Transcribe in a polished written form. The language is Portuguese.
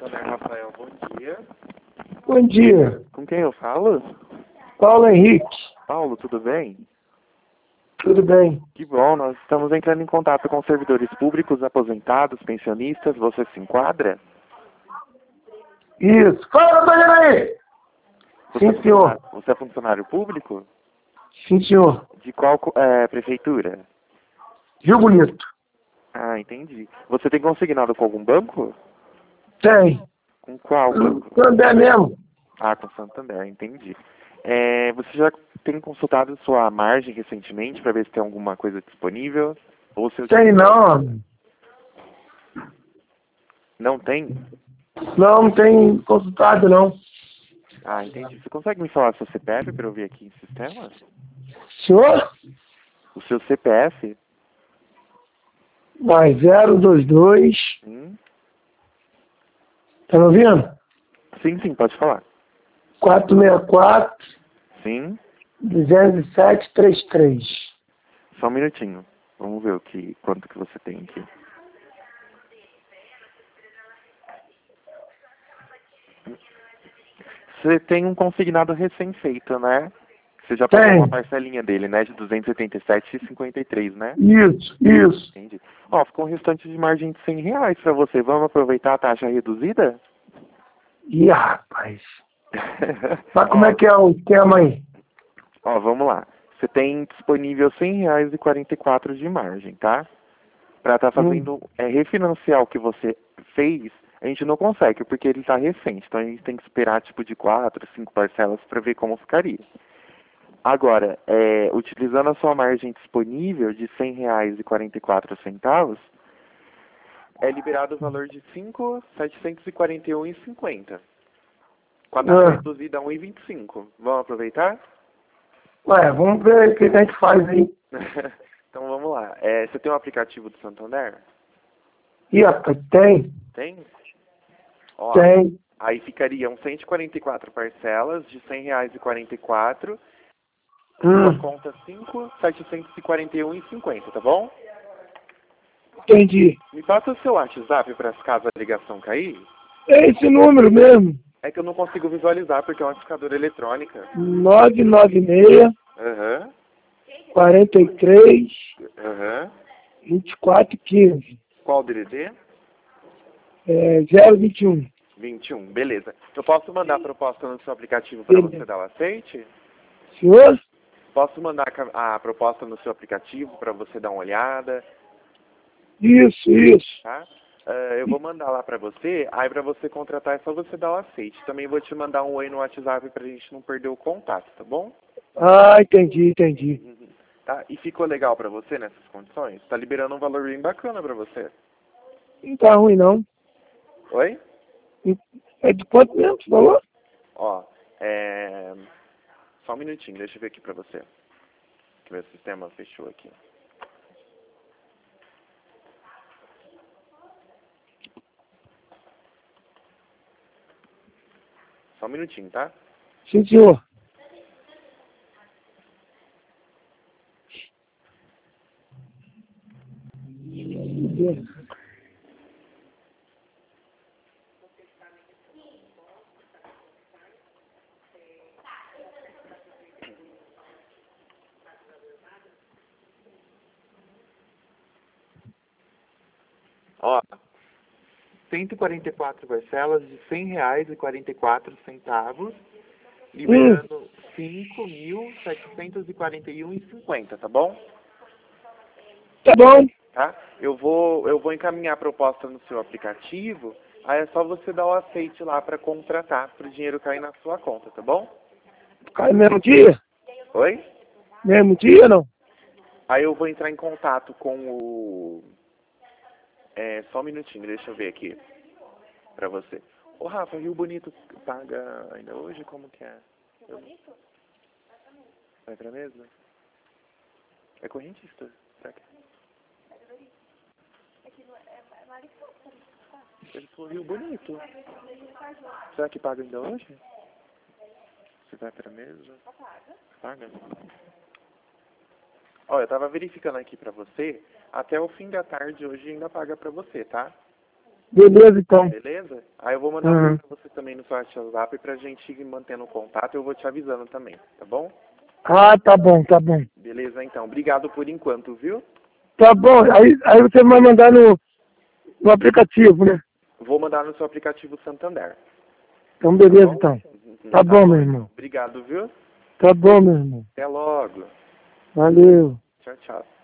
Santander, Rafael, bom dia. Bom dia, Com quem eu falo? Paulo Henrique. Paulo, tudo bem? Tudo bem? Que bom, nós estamos entrando em contato com servidores públicos, aposentados, pensionistas. Você se enquadra? Isso. Fala, Daniela aí! Sim, senhor. Você é funcionário público? Sim, senhor. De qual prefeitura? Rio Bonito. Ah, entendi. Você tem consignado com algum banco? Tem. Com qual banco? Também mesmo. Ah, com Santander, entendi. Você já tem consultado sua margem recentemente para ver se tem alguma coisa disponível? Ou se eu Tem não. Não tem? Não tem consultado, não. Ah, entendi. Você consegue me falar seu CPF para eu ver aqui em sistema? Senhor? O seu CPF? Mais 022. Tá me ouvindo? Sim, pode falar. 464 Sim. 20733. Só um minutinho. Vamos ver quanto que você tem aqui. Você tem um consignado recém-feito, né? Você já pagou uma parcelinha dele, né? De R$ 287,53, né? Isso. Entendi. Ó, ficou um restante de margem de R$ 100 pra você. Vamos aproveitar a taxa reduzida? Ih, rapaz. Mas como é que é o esquema aí? Ó, vamos lá. Você tem disponível R$ 100,44 de margem, tá? Pra estar fazendo refinanciar o que você fez, a gente não consegue, porque ele está recente. Então a gente tem que esperar tipo de 4, 5 parcelas para ver como ficaria. Agora, utilizando a sua margem disponível de R$ 100,44, é liberado o valor de R$ 5.741,50. Com a taxa reduzida a 1,25. Vamos aproveitar? Ué, vamos ver o que a gente faz aí. Então vamos lá. Você tem um aplicativo do Santander? Ih, rapaz, tem? Tem? Ó, Tem. aí ficariam 144 parcelas de R$ 100,44. Sua conta 5.741,50, tá bom? Entendi. Me passa o seu WhatsApp para caso a ligação cair. É esse número mesmo. É que eu não consigo visualizar porque é uma discadora eletrônica. 996 Aham. 43 Aham. 24 15. Qual DDD? 021. 21, beleza. Eu posso mandar a proposta no seu aplicativo para você dar o aceite? Senhor? Posso mandar a proposta no seu aplicativo para você dar uma olhada? Isso. Tá? Eu vou mandar lá para você, aí para você contratar é só você dar o aceite. Também vou te mandar um oi no WhatsApp pra gente não perder o contato, tá bom? Ah, entendi. Uhum. Tá? E ficou legal para você nessas condições? Tá liberando um valor bem bacana para você. Não tá ruim, não. Oi? É de quanto mesmo você falou? Ó, só um minutinho, deixa eu ver aqui para você. Que meu sistema fechou aqui. Só um minutinho, tá? Sim, senhor. Ó, 144 parcelas de R$ 100,44, liberando 5.741,50, tá bom? Tá bom. Tá? Eu vou encaminhar a proposta no seu aplicativo, aí é só você dar o aceite lá para contratar, para o dinheiro cair na sua conta, tá bom? Cai no mesmo dia? Oi? Mesmo dia, não? Aí eu vou entrar em contato com o... só um minutinho, deixa eu ver aqui pra você. Ô Rafa, Rio Bonito paga ainda hoje? Como que é? Vai pra mesa? É correntista? Será que é? Ele falou Rio Bonito. Será que paga ainda hoje? Você vai pra mesa? Paga? Ó, eu tava verificando aqui pra você. Até o fim da tarde hoje ainda paga pra você, tá? Beleza, então. Beleza? Aí eu vou mandar um pra você também no seu WhatsApp pra gente ir mantendo contato e eu vou te avisando também, tá bom? Ah, tá bom, tá bom. Beleza, então. Obrigado por enquanto, viu? Tá bom, aí você vai mandar no aplicativo, né? Vou mandar no seu aplicativo Santander. Então, beleza, Tá então. bom? Tá bom, meu irmão. Obrigado, viu? Tá bom, meu irmão. Até logo. Valeu. Tchau, tchau.